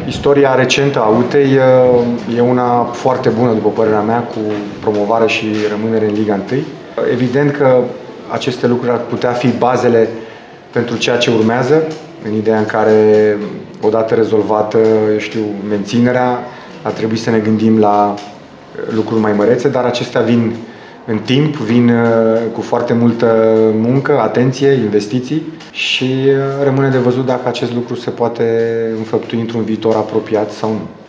Istoria recentă a UTE-i e una foarte bună, după părerea mea, cu promovare și rămânere în Liga 1. Evident că aceste lucruri ar putea fi bazele pentru ceea ce urmează, în ideea în care, odată rezolvată, menținerea, ar trebui să ne gândim la lucruri mai mărețe, dar acestea vin în timp, vin cu foarte multă muncă, atenție, investiții și rămâne de văzut dacă acest lucru se poate înfăptui într-un viitor apropiat sau nu.